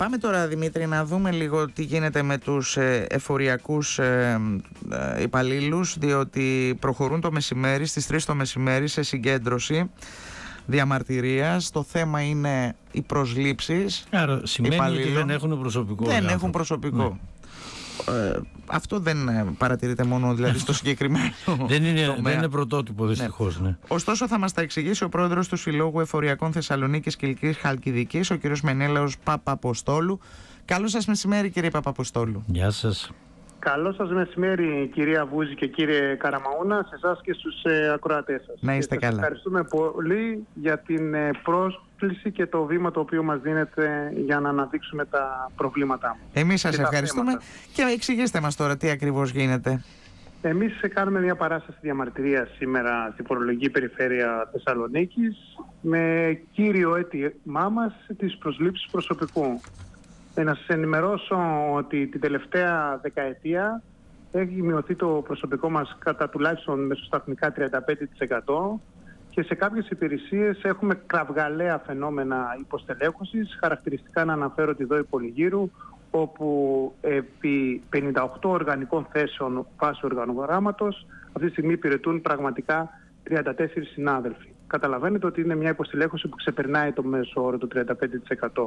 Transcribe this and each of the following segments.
Πάμε τώρα, Δημήτρη, να δούμε λίγο τι γίνεται με τους εφοριακούς υπαλλήλους, διότι προχωρούν το μεσημέρι, στις 3 το μεσημέρι, σε συγκέντρωση διαμαρτυρίας. Το θέμα είναι οι προσλήψεις. Άρα σημαίνει ότι δεν έχουν προσωπικό. Δεν έχουν προσωπικό. Ναι. Αυτό δεν παρατηρείται μόνο δηλαδή στο συγκεκριμένο δεν είναι πρωτότυπο, δυστυχώς. Ναι. Ωστόσο, θα μας τα εξηγήσει ο πρόεδρος του Συλλόγου Εφοριακών Θεσσαλονίκης και Κιλκής Χαλκιδικής, ο κ. Μενέλαος Παπαποστόλου. Καλό σας μεσημέρι, κύριε Παπαποστόλου. Γεια σας. Καλό σας μεσημέρι, κυρία Βούζη και κύριε Καραμαούνα, σε εσάς και στους ακροατές σας. Να είστε καλά. Ευχαριστούμε πολύ για την πρόσκληση και το βήμα το οποίο μας δίνετε για να αναδείξουμε τα προβλήματά μας. Εμείς σας ευχαριστούμε και εξηγήστε μας τώρα τι ακριβώς γίνεται. Εμείς κάνουμε μια παράσταση διαμαρτυρίας σήμερα στην φορολογική περιφέρεια Θεσσαλονίκης με κύριο αίτημά μας τις προσλήψεις προσωπικού. Να σας ενημερώσω ότι την τελευταία δεκαετία έχει μειωθεί το προσωπικό μας κατά τουλάχιστον μεσοσταθμικά 35% και σε κάποιες υπηρεσίες έχουμε κραυγαλαία φαινόμενα υποστελέχωσης, χαρακτηριστικά να αναφέρω τη ΔΟΗ Πολυγύρου, όπου επί 58 οργανικών θέσεων βάσει οργανογράμματος αυτή τη στιγμή υπηρετούν πραγματικά 34 συνάδελφοι. Καταλαβαίνετε ότι είναι μια υποστελέχωση που ξεπερνάει το μέσο όρο του 35%.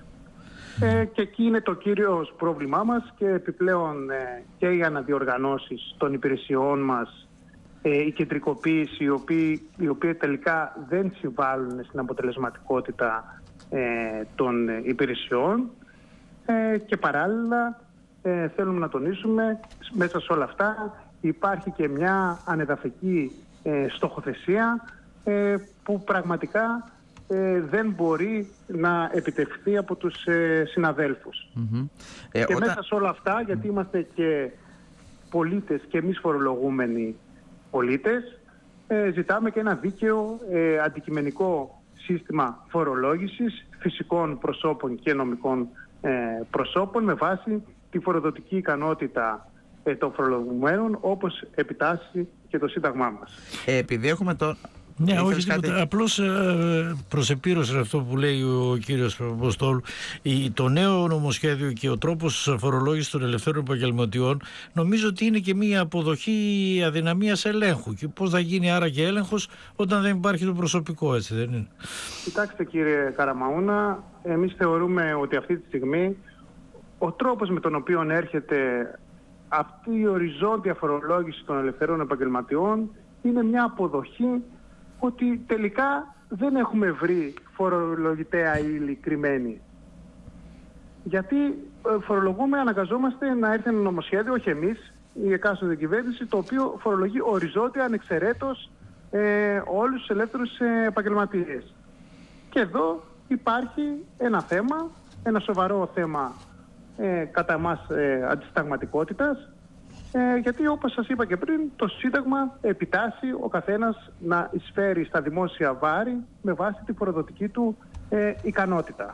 Και εκεί είναι το κύριο πρόβλημά μας και επιπλέον και οι αναδιοργανώσεις των υπηρεσιών μας, η κεντρικοποίηση, οι οποίοι τελικά δεν συμβάλλουν στην αποτελεσματικότητα των υπηρεσιών και παράλληλα θέλουμε να τονίσουμε μέσα σε όλα αυτά υπάρχει και μια ανεδαφική στοχοθεσία που πραγματικά δεν μπορεί να επιτευχθεί από τους συναδέλφους. Και μέσα σε όλα αυτά, γιατί είμαστε και πολίτες και εμείς φορολογούμενοι πολίτες, ζητάμε και ένα δίκαιο αντικειμενικό σύστημα φορολόγησης φυσικών προσώπων και νομικών προσώπων με βάση τη φοροδοτική ικανότητα των φορολογουμένων, όπως επιτάσσει και το Σύνταγμά μας. Επειδή έχουμε Ναι, όχι τίποτα. Απλώς προς επίρρωση αυτό που λέει ο κύριος Παπαποστόλου, το νέο νομοσχέδιο και ο τρόπος φορολόγησης των ελευθέρων επαγγελματιών νομίζω ότι είναι και μια αποδοχή αδυναμίας ελέγχου. Και πώς θα γίνει άρα και έλεγχος όταν δεν υπάρχει το προσωπικό, έτσι δεν είναι? Κοιτάξτε κύριε Καραμαούνα, εμείς θεωρούμε ότι αυτή τη στιγμή ο τρόπος με τον οποίο έρχεται αυτή η οριζόντια φορολόγηση των ελευθερών επαγγελματιών είναι μια αποδοχή ότι τελικά δεν έχουμε βρει φορολογητέα ύλη κρυμμένη. Γιατί φορολογούμε, αναγκαζόμαστε να έρθει ένα νομοσχέδιο, όχι εμείς, η εκάστοτε κυβέρνηση, το οποίο φορολογεί οριζόντια, ανεξαιρέτως όλους τους ελεύθερους επαγγελματίες. Και εδώ υπάρχει ένα θέμα, ένα σοβαρό θέμα κατά εμάς αντισυνταγματικότητας, γιατί όπως σας είπα και πριν, το Σύνταγμα επιτάσσει ο καθένας να εισφέρει στα δημόσια βάρη με βάση τη φοροδοτική του ικανότητα.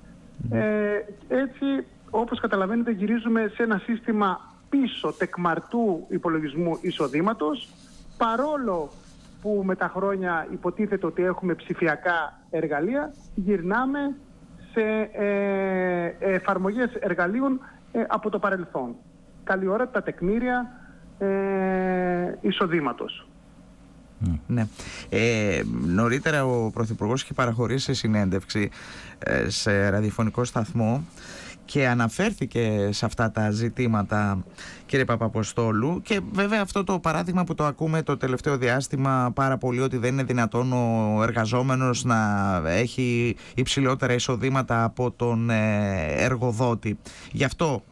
Έτσι, όπως καταλαβαίνετε, γυρίζουμε σε ένα σύστημα πίσω τεκμαρτού υπολογισμού εισοδήματος, παρόλο που με τα χρόνια υποτίθεται ότι έχουμε ψηφιακά εργαλεία, γυρνάμε σε εφαρμογές εργαλείων από το παρελθόν. Καλή ώρα τα τεκμήρια εισοδήματος. Ναι. Νωρίτερα ο Πρωθυπουργός είχε παραχωρήσει σε συνέντευξη σε ραδιοφωνικό σταθμό και αναφέρθηκε σε αυτά τα ζητήματα, κύριε Παπαποστόλου, και βέβαια αυτό το παράδειγμα που το ακούμε το τελευταίο διάστημα πάρα πολύ, ότι δεν είναι δυνατόν ο εργαζόμενος να έχει υψηλότερα εισοδήματα από τον εργοδότη. Γι' αυτό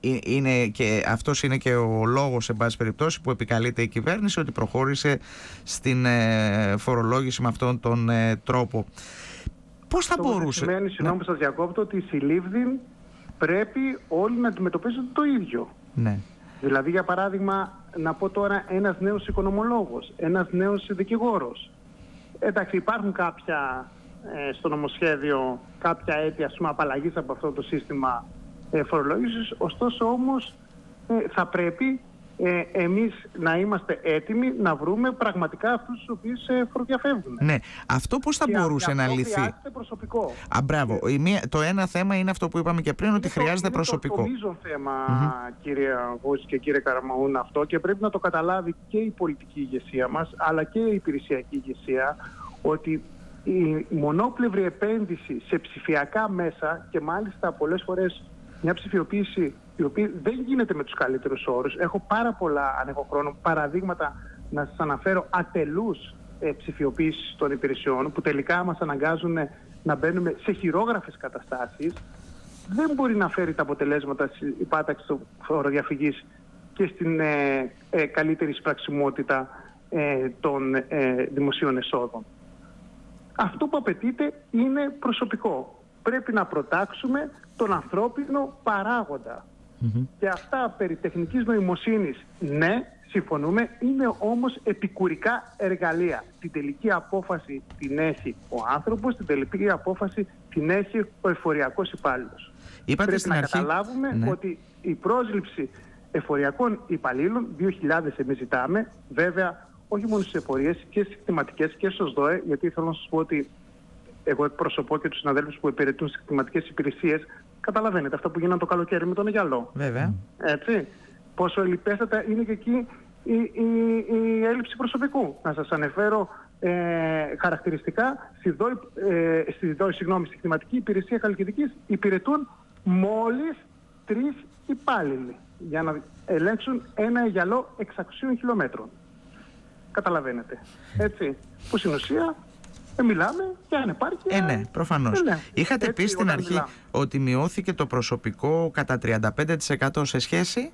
αυτός είναι και ο λόγος, σε πάση περιπτώσει, που επικαλείται η κυβέρνηση ότι προχώρησε στην φορολόγηση με αυτόν τον τρόπο. Πώς θα μπορούσε? Σημαίνει, συγγνώμη που σας διακόπτω, ότι οι συλλήβδοι πρέπει όλοι να αντιμετωπίζουν το ίδιο. Ναι. Δηλαδή, για παράδειγμα, να πω τώρα ένας νέος οικονομολόγος, ένας νέος δικηγόρος. Εντάξει, υπάρχουν κάποια στο νομοσχέδιο κάποια αίτια απαλλαγής από αυτό το σύστημα φορολόγησης, ωστόσο όμως θα πρέπει εμείς να είμαστε έτοιμοι να βρούμε πραγματικά αυτούς τους οποίους φοροδιαφεύγουν. Ναι. Αυτό πώς θα μπορούσε να λυθεί? Χρειάζεται προσωπικό. Μπράβο. Το ένα θέμα είναι αυτό που είπαμε και πριν, ότι χρειάζεται προσωπικό. Είναι το μείζον θέμα, κύριε Βόση και κύριε Καραμαούν, αυτό, και πρέπει να το καταλάβει και η πολιτική ηγεσία μας, αλλά και η υπηρεσιακή ηγεσία, ότι η μονόπλευρη επένδυση σε ψηφιακά μέσα, και μάλιστα πολλές φορές μια ψηφιοποίηση η οποία δεν γίνεται με τους καλύτερους όρους. Έχω πάρα πολλά, αν έχω χρόνο, παραδείγματα να σας αναφέρω ατελούς ψηφιοποίησης των υπηρεσιών, που τελικά μας αναγκάζουν να μπαίνουμε σε χειρόγραφες καταστάσεις. Δεν μπορεί να φέρει τα αποτελέσματα στην υπάταξη των φοροδιαφυγής και στην καλύτερη εισπραξιμότητα των δημοσίων εσόδων. Αυτό που απαιτείται είναι προσωπικό. Πρέπει να προτάξουμε τον ανθρώπινο παράγοντα. Και αυτά περί τεχνικής νοημοσύνης, ναι, συμφωνούμε, είναι όμως επικουρικά εργαλεία. Την τελική απόφαση την έχει ο άνθρωπος, την τελική απόφαση την έχει ο εφοριακός υπάλληλος. Πρέπει να καταλάβουμε ότι η πρόσληψη εφοριακών υπαλλήλων, 2.000 εμείς ζητάμε, βέβαια όχι μόνο στις εφορίες και στις κτηματικές και στους ΔΟΕ, γιατί θέλω να σας πω ότι εγώ εκπροσωπώ και τους συναδέλφους που υπηρετούν στις κτηματικές υπηρεσίες. Καταλαβαίνετε αυτά που γίνανε το καλοκαίρι με τον Αιγιαλό. Βέβαια. Έτσι. Πόσο ελλειπέστατα είναι και εκεί η έλλειψη προσωπικού. Να σας αναφέρω χαρακτηριστικά, στη κτηματική υπηρεσία Χαλκιδικής υπηρετούν μόλις 3 υπάλληλοι για να ελέγξουν ένα Αιγιαλό 600 χιλιόμετρων. Καταλαβαίνετε. Έτσι. Που στην ουσία μιλάμε για ανεπάρκεια. Ναι, προφανώς. Είχατε πει στην αρχή ότι μειώθηκε το προσωπικό κατά 35% σε σχέση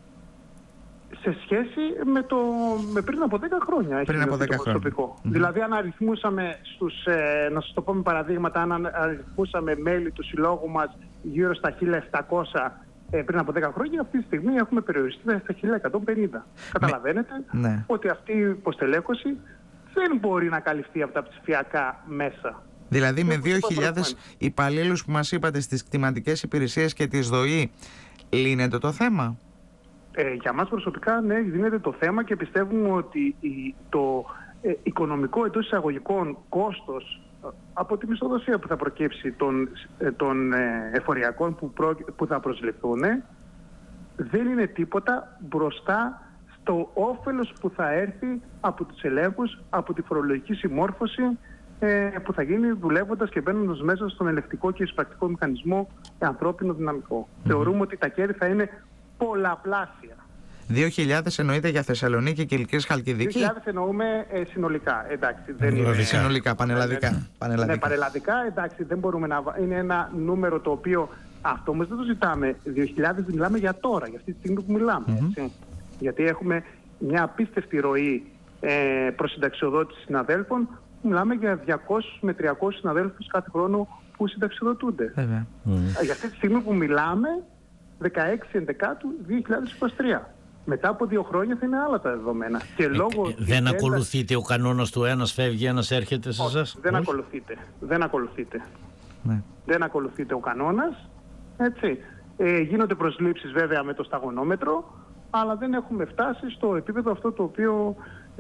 με πριν από 10 χρόνια. Πριν από 10 χρόνια. Δηλαδή, αν αριθμούσαμε να σας το πω με παραδείγματα, αν αριθμούσαμε μέλη του συλλόγου μας γύρω στα 1.700 πριν από 10 χρόνια, αυτή τη στιγμή έχουμε περιοριστεί στα 1.150. Καταλαβαίνετε ότι αυτή η υποστελέχωση δεν μπορεί να καλυφθεί από τα ψηφιακά μέσα. Δηλαδή με 2.000 υπαλλήλους που μας είπατε στις κτηματικές υπηρεσίες και της ΔΟΗ, λύνεται το θέμα? Για μας προσωπικά, ναι, λύνεται το θέμα, και πιστεύουμε ότι το οικονομικό εντός εισαγωγικών κόστος από τη μισθοδοσία που θα προκύψει των εφοριακών που θα προσληφθούν δεν είναι τίποτα μπροστά στο όφελος που θα έρθει από τους ελέγχους, από τη φορολογική συμμόρφωση που θα γίνει δουλεύοντας και μπαίνοντας μέσα στον ελεκτικό και εισπρακτικό μηχανισμό ανθρώπινο δυναμικό. Θεωρούμε ότι τα κέρδη θα είναι πολλαπλάσια. 2.000 εννοείται για Θεσσαλονίκη και Κιλκής Χαλκιδική? 2.000 εννοούμε συνολικά, εντάξει. Δεν είναι... Συνολικά, πανελλαδικά. Ναι, πανελλαδικά, εντάξει, δεν μπορούμε να... Είναι ένα νούμερο το οποίο... Αυτό όμως δεν το ζητάμε. 2.000 μιλάμε για τώρα, για αυτή τη στιγμή που μιλάμε. Έτσι. Γιατί έχουμε μια απίστευτη ροή προς συνταξιοδότηση συναδέλφων. Μιλάμε για 200 με 300 συναδέλφους κάθε χρόνο που συνταξιοδοτούνται. Για αυτή τη στιγμή που μιλάμε, 16 Ενδεκάτου 2023. Μετά από 2 χρόνια θα είναι άλλα τα δεδομένα. Και δεν ακολουθείτε ο κανόνας του ένας φεύγει, ένας έρχεται σε εσάς? Δεν ακολουθείτε. Δεν ακολουθείτε ο κανόνας. Έτσι. Γίνονται προσλήψεις βέβαια με το σταγονόμετρο, αλλά δεν έχουμε φτάσει στο επίπεδο αυτό το οποίο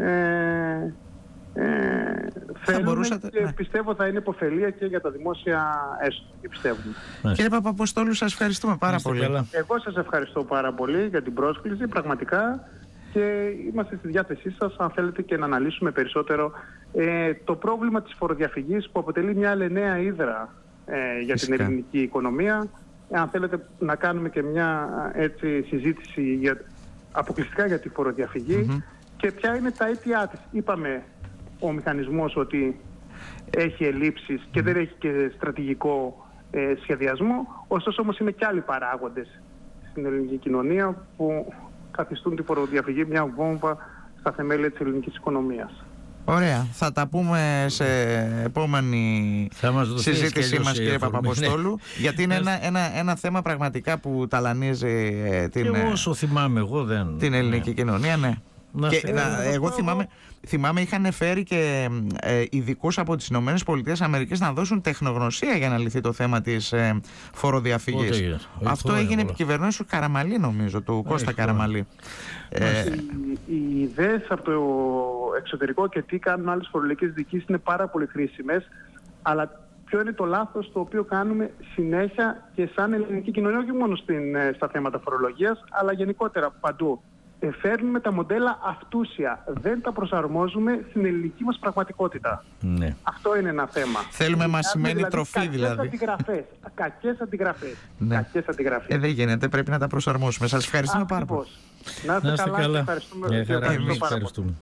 θέλουμε και πιστεύω θα είναι υποφελία και για τα δημόσια έσοδα. Πιστεύουμε. Κύριε Παπαποστόλου, σας ευχαριστούμε πάρα πολύ. Εγώ σας ευχαριστώ πάρα πολύ για την πρόσκληση, πραγματικά, και είμαστε στη διάθεσή σας αν θέλετε και να αναλύσουμε περισσότερο το πρόβλημα της φοροδιαφυγής, που αποτελεί μια άλλη νέα ύδρα για την ελληνική οικονομία. Αν θέλετε να κάνουμε και μια συζήτηση αποκλειστικά για τη φοροδιαφυγή και ποια είναι τα αίτια της. Είπαμε ο μηχανισμός ότι έχει ελλείψεις και δεν έχει και στρατηγικό σχεδιασμό, ωστόσο όμως είναι και άλλοι παράγοντες στην ελληνική κοινωνία που καθιστούν τη φοροδιαφυγή μια βόμβα στα θεμέλια της ελληνικής οικονομίας. Ωραία. Θα τα πούμε σε επόμενη συζήτησή μας, κύριε Παπαποστόλου, γιατί είναι ένα θέμα πραγματικά που ταλανίζει την ελληνική κοινωνία. Ναι. Εγώ θυμάμαι είχαν φέρει και ειδικούς από τις ΗΠΑ να δώσουν τεχνογνωσία για να λυθεί το θέμα της φοροδιαφυγής. Αυτό έγινε επί κυβερνήσεως του Καραμαλή, νομίζω, του Κώστα Καραμαλή. Οι ιδέες από το εξωτερικό και τι κάνουν άλλες φορολογικές διοικήσεις είναι πάρα πολύ χρήσιμες, αλλά ποιο είναι το λάθος το οποίο κάνουμε συνέχεια και σαν ελληνική κοινωνία, όχι μόνο στα θέματα φορολογίας, αλλά γενικότερα παντού. Φέρνουμε τα μοντέλα αυτούσια, δεν τα προσαρμόζουμε στην ελληνική μας πραγματικότητα. Ναι. Αυτό είναι ένα θέμα. Θέλουμε μασημένη τροφή δηλαδή. Κακές αντιγραφές. Ναι. Δεν γίνεται, πρέπει να τα προσαρμόσουμε. Σας ευχαριστούμε πάρα πολύ. Να είστε καλά. Ευχαριστούμε.